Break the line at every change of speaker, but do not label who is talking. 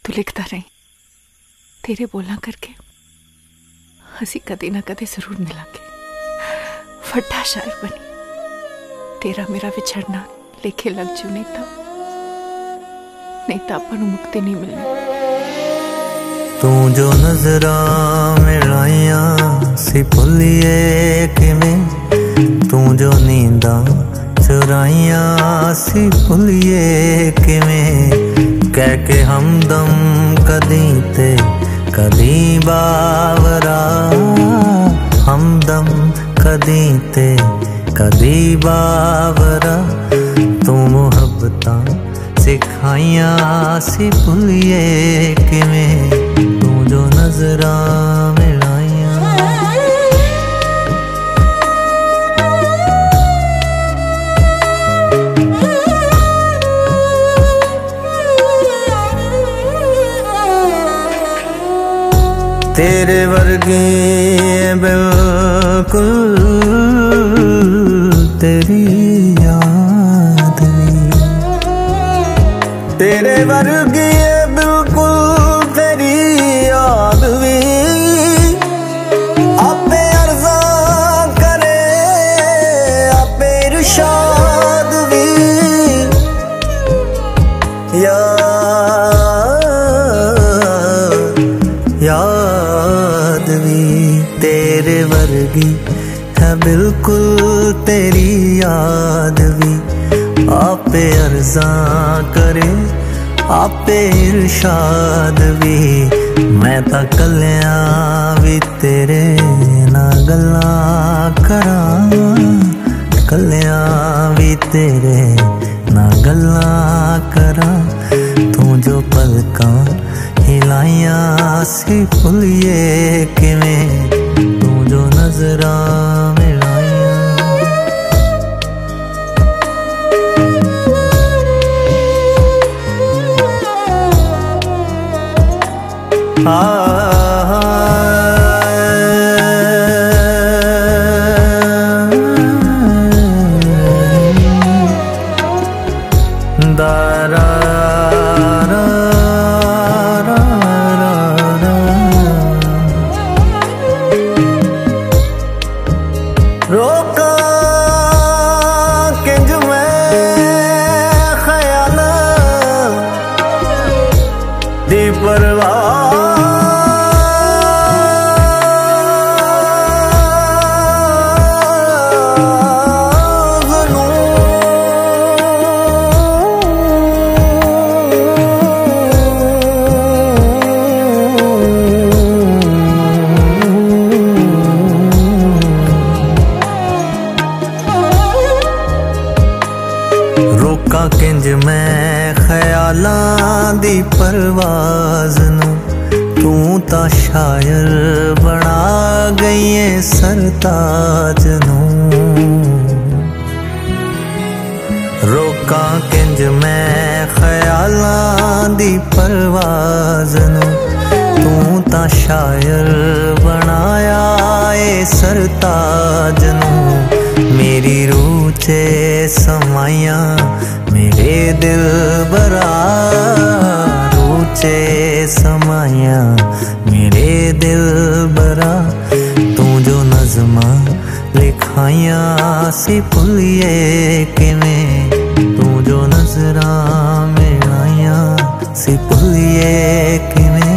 तू लिखता रही, तेरे बोलना करके हंसी कदे ना कदे जरूर मिलांगे। फटा शायर बनी, तेरा मेरा विछड़ना लेखे लग जू, नहीं तो अपन मुक्ति नहीं मिलनी।
तू जो नजरां मिलाइयां सी भुलिए किवें, तू जो नींदां चुराइयां सी भुलिए किवें। कह के हमदम कदी ते कदी बावरा, हमदम कदी ते कदी बावरा। तू मुहब्बतां सिखाइयां सी भुलिए किवें, तू जो नजरां मिलाइयां। तेरे वर्गी बिल्कुल तेरी याद वी, तेरे वर्गी बिल्कुल तेरी याद वी। आपे अर्ज़ा करे आपे इरशाद वी, याद वी। तेरे वर्गी है बिल्कुल तेरी याद वी। आपे अर्ज़ा करे आपे इरशाद वी। मैं तां कल्लियां वी तेरे नाल गल्लां करां, कल्लियां वी तेरे नाल गल्लां करां। तू जो पलकां हिलाइयां सी भुलिए किवें, तू जो नजरां मिलाइयां। दारा रोका किंज मैं ख्याल दी परवाह। रोका किंज मैं ख्यालां दी परवाज़ नूं, तू तां शायर बना गई है सरताज नूं। रोका किंज मैं ख्यालां दी परवाज़ नूं, तू तां शायर बनाया है सरताज नूं। मेरी रूह चे समाइयां मेरे दिल बरा, रूह चे समाइयां मेरे दिल बरा। तू जो नज़्मां लिखाइयां सी भुलिए किवें, तू जो नजरां मिलाइयां सी भुलिए किवें।